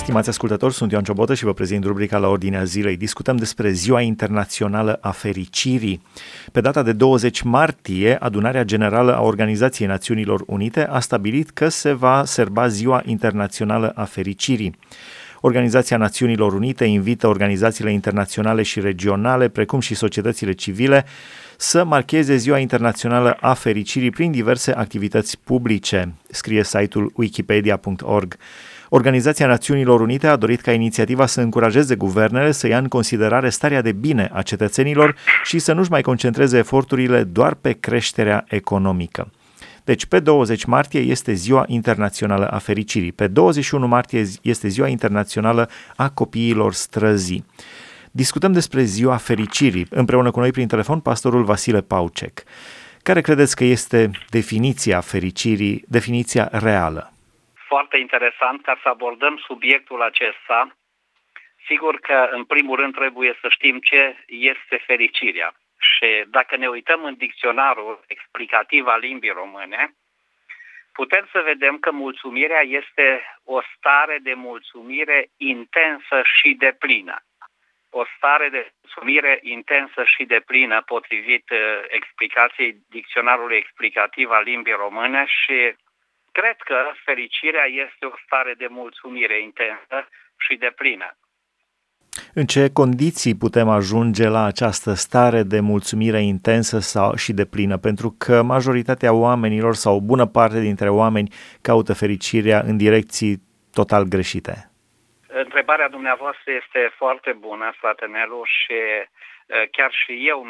Stimați ascultători, sunt Ioan Ciobotă și vă prezint rubrica La Ordinea Zilei. Discutăm despre Ziua Internațională a Fericirii. Pe data de 20 martie, Adunarea Generală a Organizației Națiunilor Unite a stabilit că se va serba Ziua Internațională a Fericirii. Organizația Națiunilor Unite invită organizațiile internaționale și regionale, precum și societățile civile, să marcheze Ziua Internațională a Fericirii prin diverse activități publice, scrie site-ul wikipedia.org. Organizația Națiunilor Unite a dorit ca inițiativa să încurajeze guvernele să ia în considerare starea de bine a cetățenilor și să nu-și mai concentreze eforturile doar pe creșterea economică. Deci, pe 20 martie este Ziua Internațională a Fericirii. Pe 21 martie este Ziua Internațională a Copiilor Străzii. Discutăm despre Ziua Fericirii. Împreună cu noi prin telefon, pastorul Vasile Paucek. Care credeți că este definiția fericirii, definiția reală? Foarte interesant ca să abordăm subiectul acesta. Sigur că, în primul rând, trebuie să știm ce este fericirea. Și dacă ne uităm în dicționarul explicativ al limbii române, putem să vedem că mulțumirea este o stare de mulțumire intensă și deplină. O stare de mulțumire intensă și deplină, potrivit explicației dicționarului explicativ al limbii române, și cred că fericirea este o stare de mulțumire intensă și deplină. În ce condiții putem ajunge la această stare de mulțumire intensă și deplină? Pentru că majoritatea oamenilor sau o bună parte dintre oameni caută fericirea în direcții total greșite. Întrebarea dumneavoastră este foarte bună, frate Nelu, și chiar și eu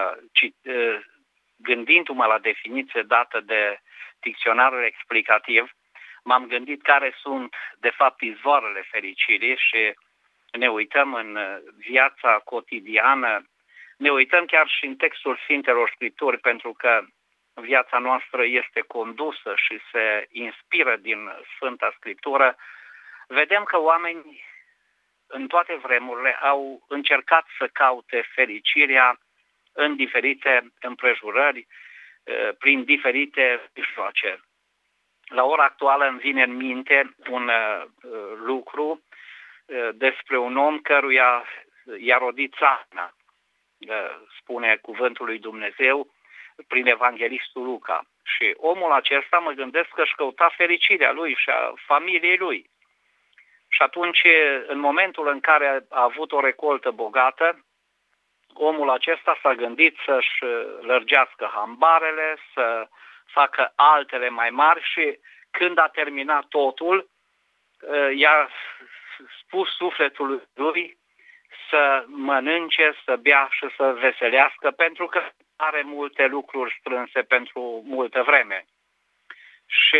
gândindu-mă la definiție dată de dicționarul explicativ, m-am gândit care sunt, de fapt, izvoarele fericirii și ne uităm în viața cotidiană, ne uităm chiar și în textul Sfintelor Scripturi, pentru că viața noastră este condusă și se inspiră din Sfânta Scriptură. Vedem că oamenii în toate vremurile au încercat să caute fericirea în diferite împrejurări, prin diferite mijloace. La ora actuală îmi vine în minte un lucru despre un om căruia i-a rodit țarna, spune cuvântul lui Dumnezeu prin evanghelistul Luca. Și omul acesta, mă gândesc că își căuta fericirea lui și a familiei lui. Și atunci, în momentul în care a avut o recoltă bogată, omul acesta s-a gândit să-și lărgească hambarele, să facă altele mai mari și când a terminat totul, i-a spus sufletului lui să mănânce, să bea și să veselească, pentru că are multe lucruri strânse pentru multă vreme. Și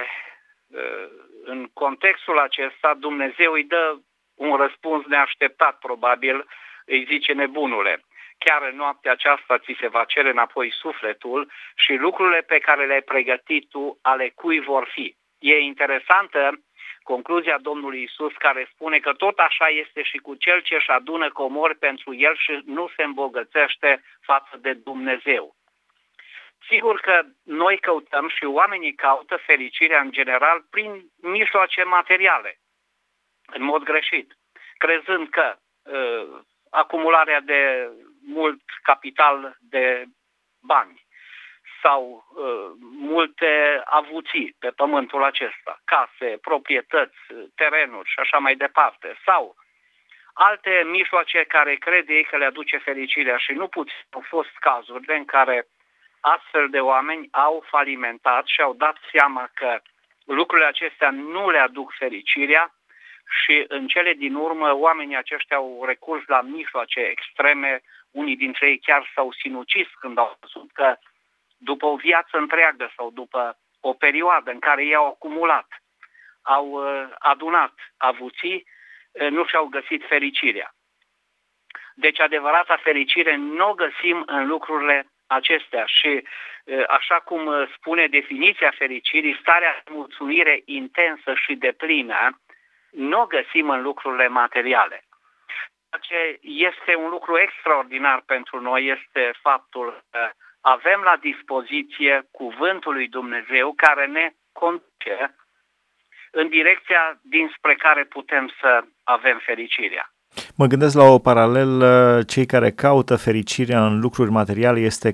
în contextul acesta Dumnezeu îi dă un răspuns neașteptat, probabil, îi zice: nebunule, chiar în noaptea aceasta ți se va cere înapoi sufletul și lucrurile pe care le-ai pregătit tu, ale cui vor fi. E interesantă concluzia Domnului Iisus, care spune că tot așa este și cu cel ce își adună comori pentru el și nu se îmbogățește față de Dumnezeu. Sigur că noi căutăm și oamenii caută fericirea în general prin mijloace materiale, în mod greșit, crezând că acumularea de mult capital de bani sau multe avuții pe pământul acesta, case, proprietăți, terenuri și așa mai departe, sau alte mijloace care crede ei că le aduce fericirea, și nu puțin au fost cazurile în care astfel de oameni au falimentat și au dat seama că lucrurile acestea nu le aduc fericirea și în cele din urmă oamenii aceștia au recurs la mijloace extreme, unii dintre ei chiar s-au sinucis când au văzut că după o viață întreagă sau după o perioadă în care ei au acumulat, au adunat avuții, nu și-au găsit fericirea. Deci adevărata fericire nu o găsim în lucrurile acestea și, așa cum spune definiția fericirii, starea de mulțumire intensă și deplină, nu o găsim în lucrurile materiale. Ce este un lucru extraordinar pentru noi este faptul că avem la dispoziție cuvântul lui Dumnezeu care ne conduce în direcția dinspre care putem să avem fericirea. Mă gândesc la o paralelă, cei care caută fericirea în lucruri materiale este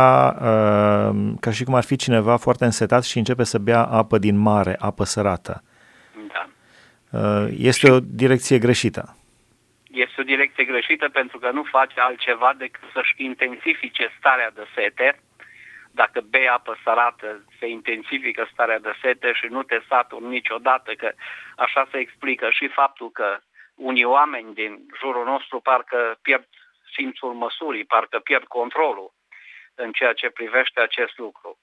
ca și cum ar fi cineva foarte însetat și începe să bea apă din mare, apă sărată. Da. Este o direcție greșită. Este o direcție greșită pentru că nu face altceva decât să-și intensifice starea de sete. Dacă bei apă sărată, se intensifică starea de sete și nu te saturi niciodată, că așa se explică și faptul că unii oameni din jurul nostru parcă pierd simțul măsurii, parcă pierd controlul în ceea ce privește acest lucru.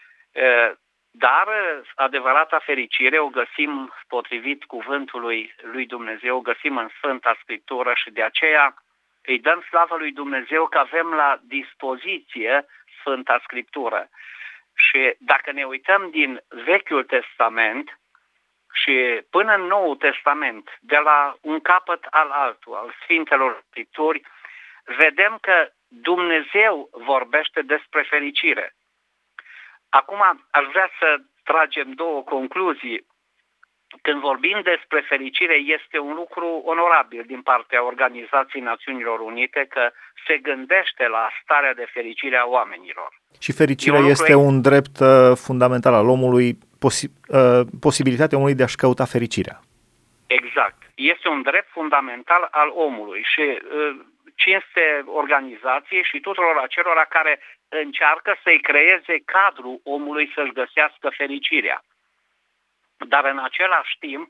Dar adevărata fericire o găsim potrivit cuvântului lui Dumnezeu, o găsim în Sfânta Scriptură și de aceea îi dăm slavă lui Dumnezeu că avem la dispoziție Sfânta Scriptură. Și dacă ne uităm din Vechiul Testament și până în Noul Testament, de la un capăt al altul, al Sfintelor Scripturi, vedem că Dumnezeu vorbește despre fericire. Acum aș vrea să tragem două concluzii. Când vorbim despre fericire, este un lucru onorabil din partea Organizației Națiunilor Unite că se gândește la starea de fericire a oamenilor. Și fericirea este un drept fundamental al omului, posibilitatea omului de a-și căuta fericirea. Exact. Este un drept fundamental al omului și cinste organizației și tuturor acelora care încearcă să-i creeze cadrul omului să-și găsească fericirea. Dar în același timp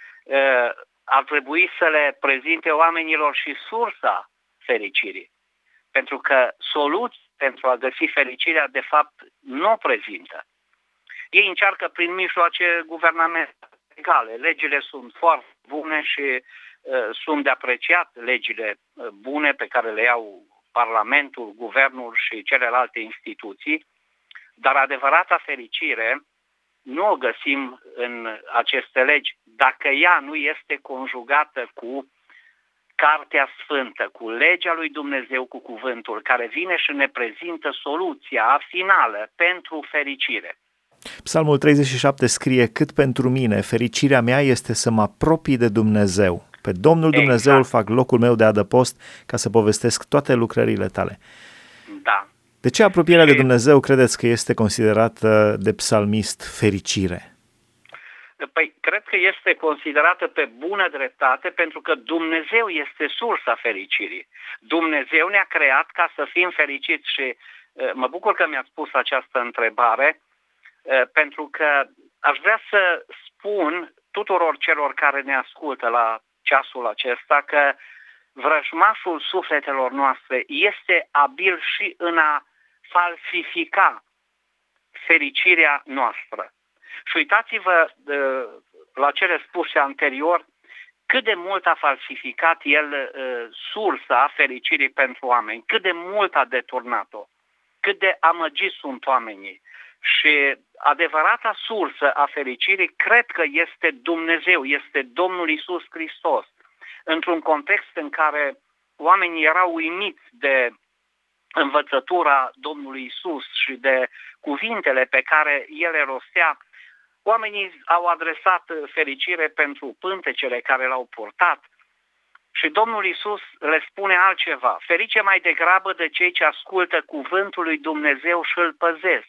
ar trebui să le prezinte oamenilor și sursa fericirii. Pentru că soluții pentru a găsi fericirea, de fapt, nu o prezintă. Ei încearcă prin mijloace guvernamentale. Legile sunt foarte bune și sunt de apreciat legile bune pe care le iau Parlamentul, Guvernul și celelalte instituții, dar adevărata fericire nu o găsim în aceste legi dacă ea nu este conjugată cu Cartea Sfântă, cu legea lui Dumnezeu, cu cuvântul, care vine și ne prezintă soluția finală pentru fericire. Psalmul 37 scrie: cât pentru mine, fericirea mea este să mă apropii de Dumnezeu. Pe Domnul Dumnezeu îl fac locul meu de adăpost ca să povestesc toate lucrările tale. Da. De ce apropierea de Dumnezeu credeți că este considerată de psalmist fericire? Păi, cred că este considerată pe bună dreptate pentru că Dumnezeu este sursa fericirii. Dumnezeu ne-a creat ca să fim fericiți și mă bucur că mi-ați pus această întrebare pentru că aș vrea să spun tuturor celor care ne ascultă la ceasul acesta că vrăjmașul sufletelor noastre este abil și în a falsifica fericirea noastră. Și uitați-vă la cele spuse anterior, cât de mult a falsificat el sursa fericirii pentru oameni, cât de mult a deturnat-o, cât de amăgiți sunt oamenii. Și adevărata sursă a fericirii cred că este Dumnezeu, este Domnul Iisus Hristos. Într-un context în care oamenii erau uimiți de învățătura Domnului Iisus și de cuvintele pe care El le rostea, oamenii au adresat fericire pentru pântecele care l-au purtat și Domnul Iisus le spune altceva. Ferice mai degrabă de cei ce ascultă cuvântul lui Dumnezeu și îl păzesc.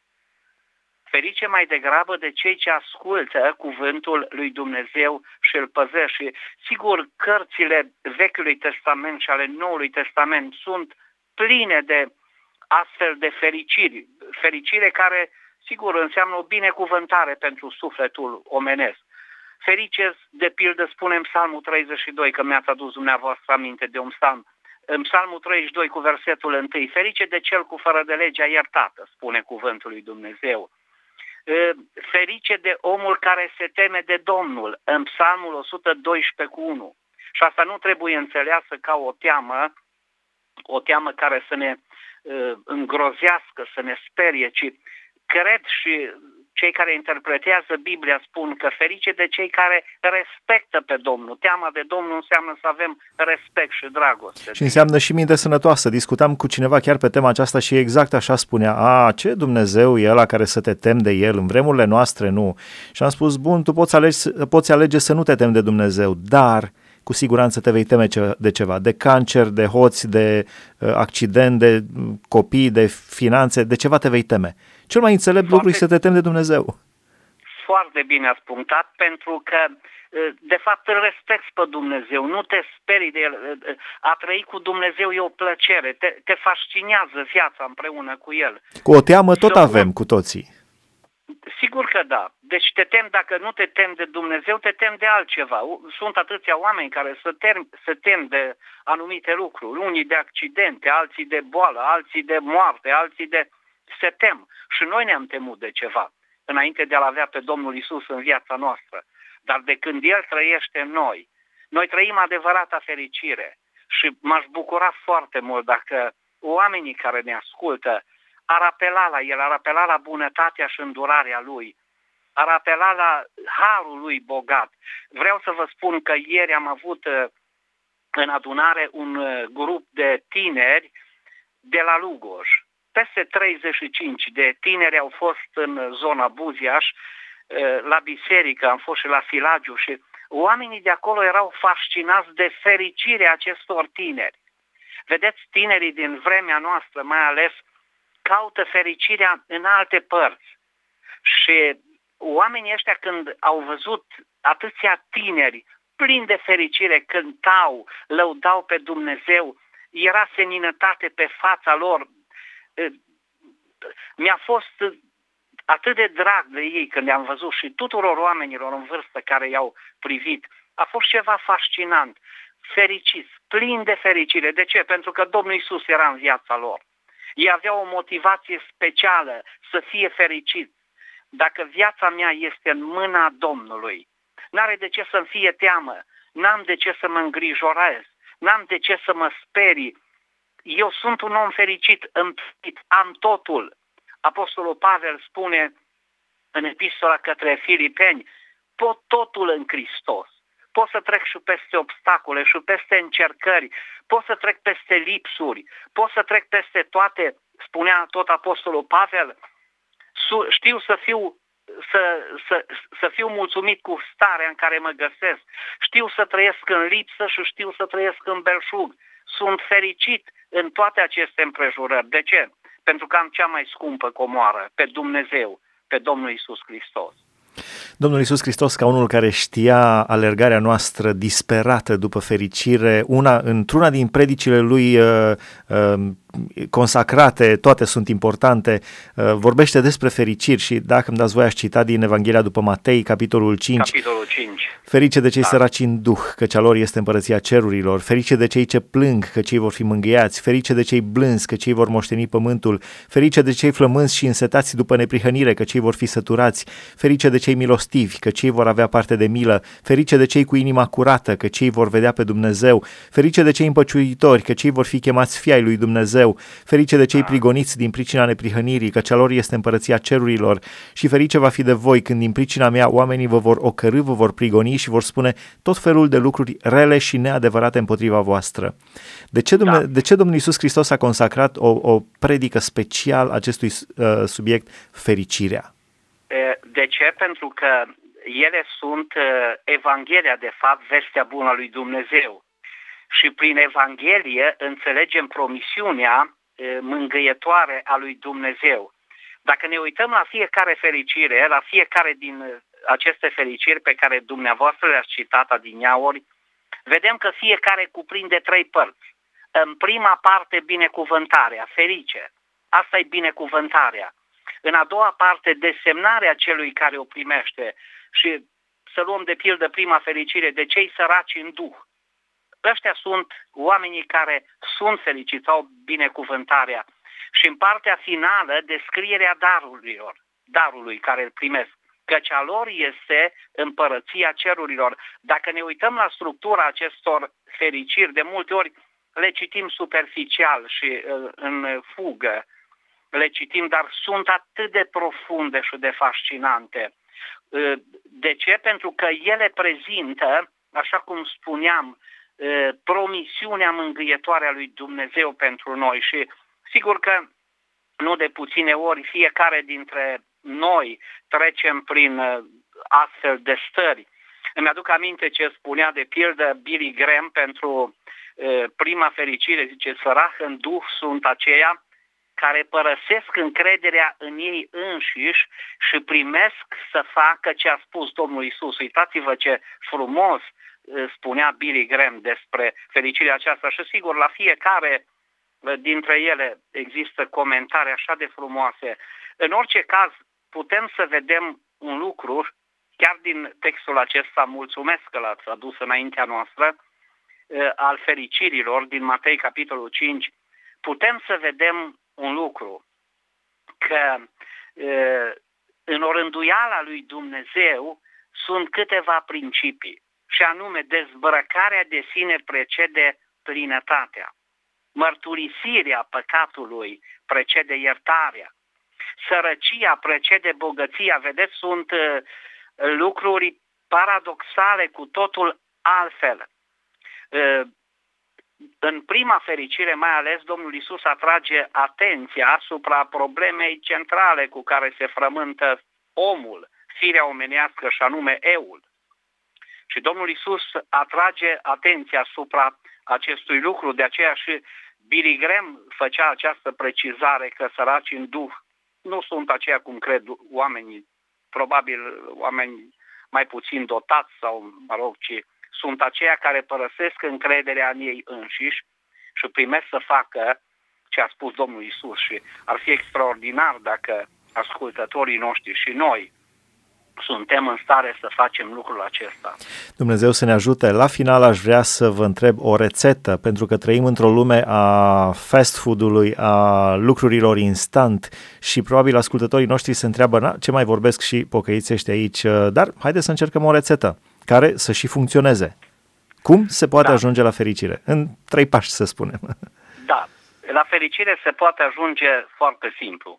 Ferice mai degrabă de cei ce ascultă cuvântul lui Dumnezeu și îl păzesc. Și sigur, cărțile Vechiului Testament și ale Noului Testament sunt pline de astfel de fericiri. Fericire care, sigur, înseamnă o binecuvântare pentru sufletul omenesc. Ferice, de pildă, spune în Psalmul 32, că mi-ați adus dumneavoastră aminte de un psalm. În Psalmul 32 cu versetul 1, ferice de cel cu fără de legea iertată, spune cuvântul lui Dumnezeu. Ferice de omul care se teme de Domnul, în Psalmul 112 cu 1. Și asta nu trebuie înțeleasă ca o teamă care să ne îngrozească, să ne sperie, ci cred și cei care interpretează Biblia spun că ferice de cei care respectă pe Domnul. Teama de Domnul înseamnă să avem respect și dragoste. Și înseamnă și minte sănătoasă. Discutam cu cineva chiar pe tema aceasta și exact așa spunea: ce Dumnezeu e ăla care să te temi de El? În vremurile noastre nu. Și am spus: bun, tu poți alege să nu te temi de Dumnezeu, dar cu siguranță te vei teme de ceva, de cancer, de hoți, de accident, de copii, de finanțe, de ceva te vei teme. Cel mai înțelept lucru e să te temi de Dumnezeu. Foarte bine ați punctat, pentru că de fapt îl respecti pe Dumnezeu, nu te sperii de El. A trăi cu Dumnezeu e o plăcere, te fascinează viața împreună cu El. Cu o teamă tot avem cu toții. Sigur că da. Deci te temi, dacă nu te temi de Dumnezeu, te temi de altceva. Sunt atâția oameni care se tem de anumite lucruri, unii de accidente, alții de boală, alții de moarte, alții de... se tem. Și noi ne-am temut de ceva înainte de a-L avea pe Domnul Iisus în viața noastră. Dar de când El trăiește în noi trăim adevărata fericire. Și m-aș bucura foarte mult dacă oamenii care ne ascultă ar apela la El, ar apela la bunătatea și îndurarea Lui, ar apela la harul Lui bogat. Vreau să vă spun că ieri am avut în adunare un grup de tineri de la Lugoj. Peste 35 de tineri au fost în zona Buziaș, la biserică, am fost și la Silagiu și oamenii de acolo erau fascinați de fericirea acestor tineri. Vedeți, tinerii din vremea noastră, mai ales, caută fericirea în alte părți. Și oamenii ăștia, când au văzut atâția tineri plini de fericire, cântau, lăudau pe Dumnezeu, era seninătate pe fața lor. Mi-a fost atât de drag de ei când i-am văzut și tuturor oamenilor în vârstă care i-au privit. A fost ceva fascinant, fericiți, plini de fericire. De ce? Pentru că Domnul Iisus era în viața lor. Ei aveau o motivație specială să fie fericiți. Dacă viața mea este în mâna Domnului, n-are de ce să-mi fie teamă, n-am de ce să mă îngrijorez, n-am de ce să mă sperii. Eu sunt un om fericit, împlinit, am totul. Apostolul Pavel spune în epistola către Filipeni: pot totul în Hristos. Pot să trec și peste obstacole și peste încercări, pot să trec peste lipsuri, pot să trec peste toate, spunea tot Apostolul Pavel. Știu să fiu mulțumit cu starea în care mă găsesc. Știu să trăiesc în lipsă și știu să trăiesc în belșug. Sunt fericit în toate aceste împrejurări. De ce? Pentru că am cea mai scumpă comoară, pe Dumnezeu, pe Domnul Iisus Hristos. Domnul Iisus Hristos, ca unul care știa alergarea noastră disperată după fericire, într-una din predicile lui consacrate, toate sunt importante, vorbește despre fericiri și, dacă îmi dați voie, aș cita din Evanghelia după Matei, capitolul 5. Capitolul 5. Ferice de cei săraci în duh, căci a lor este împărăția cerurilor, ferice de cei ce plâng, că cei vor fi mângâiați, ferice de cei blânzi, că cei vor moșteni pământul, ferice de cei flămânzi și însetați după neprihănire, că cei vor fi săturați, ferice de cei milostivi, că cei vor avea parte de milă, ferice de cei cu inima curată, că cei vor vedea pe Dumnezeu, ferice de cei împăciuitori, că cei vor fi chemați fii ai lui Dumnezeu, ferice de cei prigoniți din pricina neprihănirii, că cea lor este împărăția cerurilor, și ferice va fi de voi când din pricina mea oamenii vă vor ocărî, vă vor prigoni și vor spune tot felul de lucruri rele și neadevărate împotriva voastră. De ce Domnul Iisus Hristos a consacrat o predică special acestui subiect, fericirea? De ce? Pentru că ele sunt Evanghelia, de fapt, vestea bună a lui Dumnezeu. Și prin Evanghelie înțelegem promisiunea mângâietoare a lui Dumnezeu. Dacă ne uităm la fiecare fericire, la fiecare din aceste fericiri pe care dumneavoastră le-ați citat adineauri, vedem că fiecare cuprinde 3 părți. În prima parte, binecuvântarea, ferice. Asta e binecuvântarea. În a doua parte, desemnarea celui care o primește. Și să luăm de pildă prima fericire, de cei săraci în duh. Ăștia sunt oamenii care sunt fericiți, au binecuvântarea. Și în partea finală, descrierea darului care îl primesc. Căci a lor este împărăția cerurilor. Dacă ne uităm la structura acestor fericiri, de multe ori le citim superficial și în fugă. le citim, dar sunt atât de profunde și de fascinante. De ce? Pentru că ele prezintă, așa cum spuneam, promisiunea mângâietoare a lui Dumnezeu pentru noi și sigur că nu de puține ori fiecare dintre noi trecem prin astfel de stări. Îmi aduc aminte ce spunea de pildă Billy Graham pentru prima fericire, zice, sărac în duh sunt aceia care părăsesc încrederea în ei înșiși și primesc să facă ce a spus Domnul Iisus. Uitați-vă ce frumos spunea Billy Graham despre fericirea aceasta și sigur la fiecare dintre ele există comentarii așa de frumoase. În orice caz putem să vedem un lucru, chiar din textul acesta, mulțumesc că l-ați adus înaintea noastră, al fericirilor din Matei capitolul 5, putem să vedem un lucru, că în orânduiala lui Dumnezeu sunt câteva principii, și anume dezbrăcarea de sine precede plinătatea, mărturisirea păcatului precede iertarea, sărăcia precede bogăția. Vedeți, sunt lucruri paradoxale cu totul altfel. În prima fericire, mai ales, Domnul Iisus atrage atenția asupra problemei centrale cu care se frământă omul, firea omenească, și anume eul. Și Domnul Iisus atrage atenția asupra acestui lucru, de aceea și Billy Graham făcea această precizare că săraci în duh nu sunt aceia cum cred oamenii, probabil oameni mai puțin dotați sau, ci sunt aceia care părăsesc încrederea în ei înșiși și primesc să facă ce a spus Domnul Iisus. Și ar fi extraordinar dacă ascultătorii noștri și noi suntem în stare să facem lucrul acesta. Dumnezeu să ne ajute. La final aș vrea să vă întreb o rețetă, pentru că trăim într-o lume a fast food-ului, a lucrurilor instant și probabil ascultătorii noștri se întreabă ce mai vorbesc și pocăiți ăștia aici, dar haideți să încercăm o rețetă care să și funcționeze. Cum se poate ajunge la fericire? În 3 pași, să spunem. Da, la fericire se poate ajunge foarte simplu.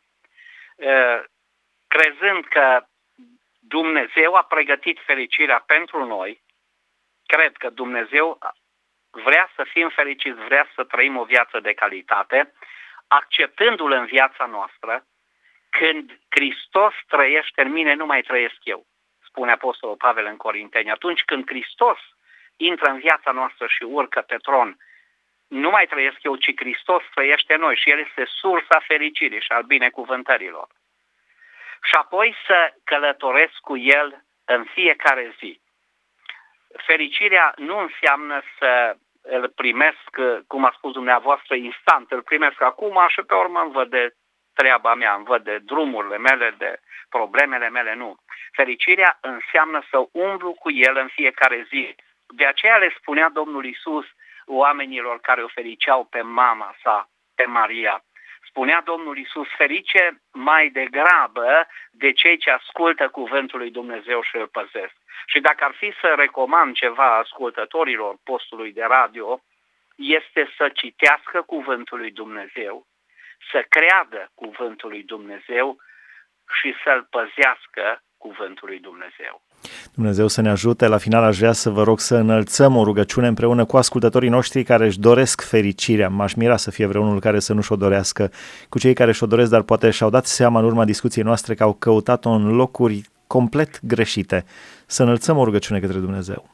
Crezând că Dumnezeu a pregătit fericirea pentru noi, cred că Dumnezeu vrea să fim fericiți, vrea să trăim o viață de calitate, acceptându-L în viața noastră. Când Hristos trăiește în mine, nu mai trăiesc eu, spune Apostolul Pavel în Corinteni. Atunci când Hristos intră în viața noastră și urcă pe tron, nu mai trăiesc eu, ci Hristos trăiește în noi și El este sursa fericirii și al binecuvântărilor. Și apoi să călătoresc cu El în fiecare zi. Fericirea nu înseamnă să îl primesc, cum a spus dumneavoastră, instant. Îl primesc acum și pe urmă îmi văd de treaba mea, îmi văd de drumurile mele, de problemele mele. Nu. Fericirea înseamnă să umblu cu El în fiecare zi. De aceea le spunea Domnul Iisus oamenilor care o fericeau pe mama sa, pe Maria. Spunea Domnul Iisus, ferice mai degrabă de cei ce ascultă cuvântul lui Dumnezeu și îl păzesc. Și dacă ar fi să recomand ceva ascultătorilor postului de radio, este să citească cuvântul lui Dumnezeu, să creadă cuvântul lui Dumnezeu și să-l păzească cuvântul lui Dumnezeu. Dumnezeu să ne ajute. La final aș vrea să vă rog să înălțăm o rugăciune împreună cu ascultătorii noștri care își doresc fericirea. M-aș mira să fie vreunul care să nu și-o dorească, cu cei care și-o doresc, dar poate și-au dat seama în urma discuției noastre că au căutat-o în locuri complet greșite. Să înălțăm o rugăciune către Dumnezeu.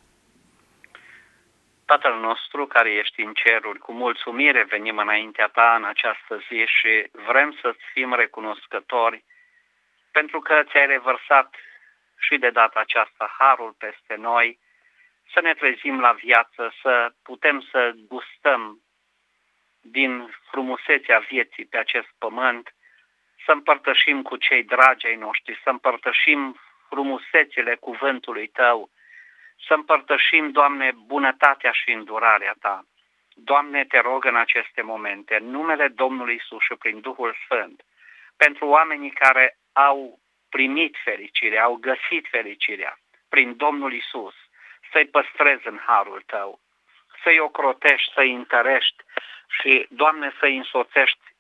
Tatăl nostru care ești în ceruri, cu mulțumire venim înaintea Ta în această zi și vrem să-ți fim recunoscători pentru că ți-ai revărsat și de data aceasta harul peste noi, să ne trezim la viață, să putem să gustăm din frumusețea vieții pe acest pământ, să împărtășim cu cei dragi ai noștri, să împărtășim frumusețile cuvântului Tău, să împărtășim, Doamne, bunătatea și îndurarea Ta. Doamne, te rog în aceste momente, în numele Domnului Iisus și prin Duhul Sfânt, pentru oamenii care au primit fericirea, au găsit fericirea prin Domnul Iisus, să-i păstrezi în harul Tău, să-i ocrotești, să-i întărești și, Doamne, să-i însoțești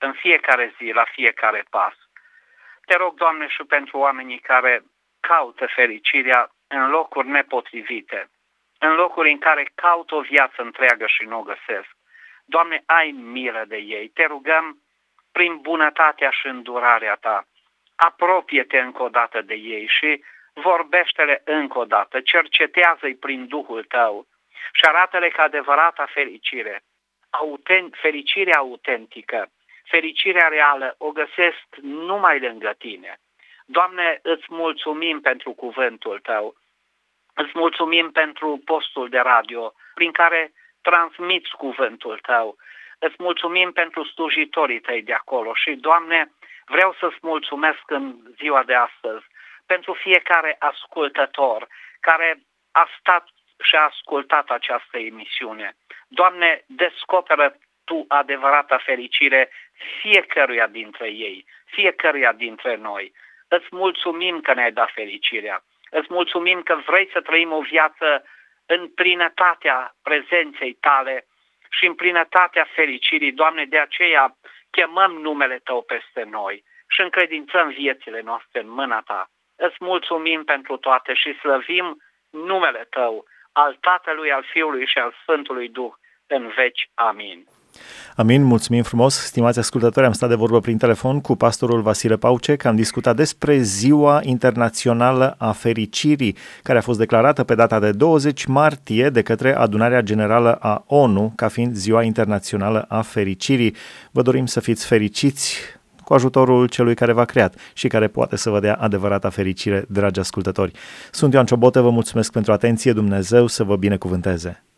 în fiecare zi, la fiecare pas. Te rog, Doamne, și pentru oamenii care caută fericirea în locuri nepotrivite, în locuri în care caută o viață întreagă și nu o găsesc. Doamne, ai milă de ei. Te rugăm prin bunătatea și îndurarea Ta. Apropie-te încă o dată de ei și vorbește-le încă o dată. Cercetează-i prin Duhul Tău și arată-le că adevărata fericire, fericirea autentică, fericirea reală o găsesc numai lângă Tine. Doamne, îți mulțumim pentru cuvântul Tău. Îți mulțumim pentru postul de radio prin care transmiți cuvântul Tău. Îți mulțumim pentru slujitorii Tăi de acolo și, Doamne, vreau să-ți mulțumesc în ziua de astăzi pentru fiecare ascultător care a stat și a ascultat această emisiune. Doamne, descoperă Tu adevărata fericire fiecăruia dintre ei, fiecăruia dintre noi. Îți mulțumim că ne-ai dat fericirea. Îți mulțumim că vrei să trăim o viață în plinătatea prezenței Tale și în plinătatea fericirii. Doamne, de aceea chemăm numele Tău peste noi și încredințăm viețile noastre în mâna Ta. Îți mulțumim pentru toate și slăvim numele Tău, al Tatălui, al Fiului și al Sfântului Duh, în veci. Amin. Amin, mulțumim frumos. Stimați ascultători, am stat de vorbă prin telefon cu pastorul Vasile Paucek, am discutat despre Ziua Internațională a Fericirii, care a fost declarată pe data de 20 martie de către Adunarea Generală a ONU, ca fiind Ziua Internațională a Fericirii. Vă dorim să fiți fericiți cu ajutorul celui care v-a creat și care poate să vă dea adevărata fericire, dragi ascultători. Sunt Ioan Ciobotă, vă mulțumesc pentru atenție, Dumnezeu să vă binecuvânteze.